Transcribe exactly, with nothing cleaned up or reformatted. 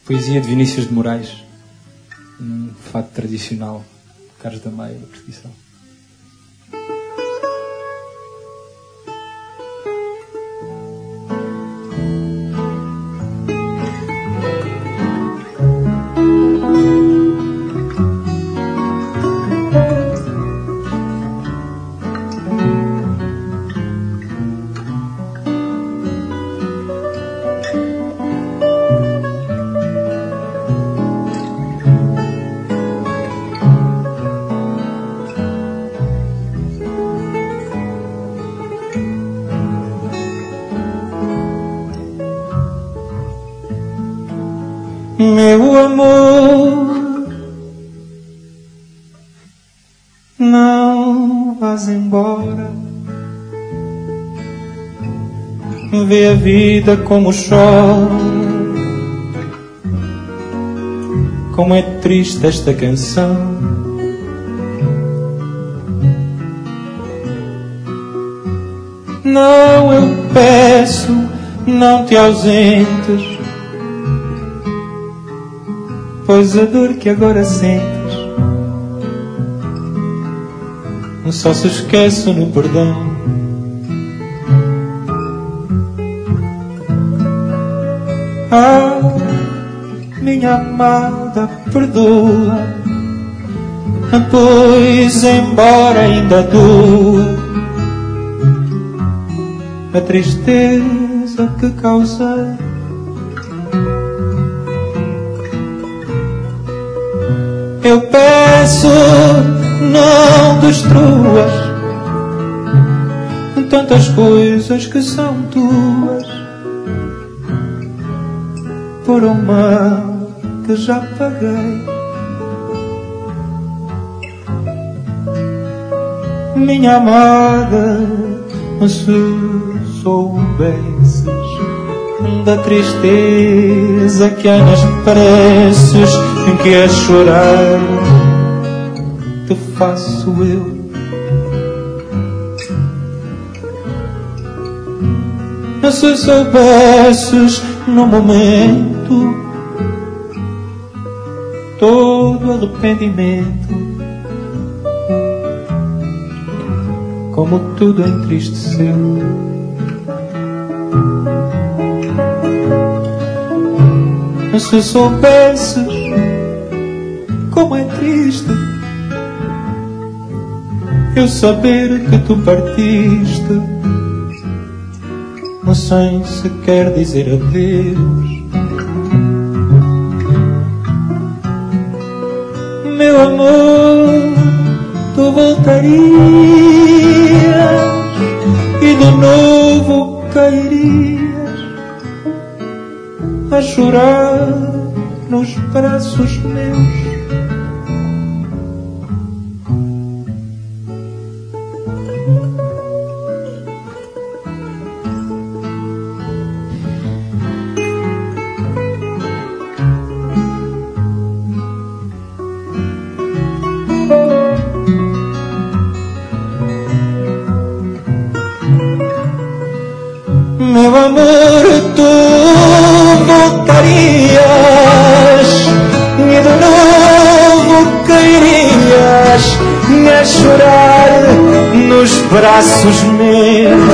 Poesia de Vinícius de Moraes, um fado tradicional, Carlos da Maia, da Perdição. Meu amor, não vás embora. Vê a vida como chora, como é triste esta canção. Não, eu peço, não te ausentes, pois a dor que agora sentes só se esquece no perdão. Ah, minha amada, perdoa, pois embora ainda doa a tristeza que causei. Eu peço, não destruas tantas coisas que são tuas por um mal que já paguei. Minha amada, se soubesses da tristeza que há nas preces que a chorar te faço eu. Se soubesses no momento todo arrependimento, como tudo entristeceu. Se soubesses como é triste eu saber que tu partiste, mas sem sequer dizer adeus. Meu amor, tu voltarias e de novo cairias a chorar nos braços meus. Meu amor, tu voltarias e de novo cairias a chorar nos braços meus.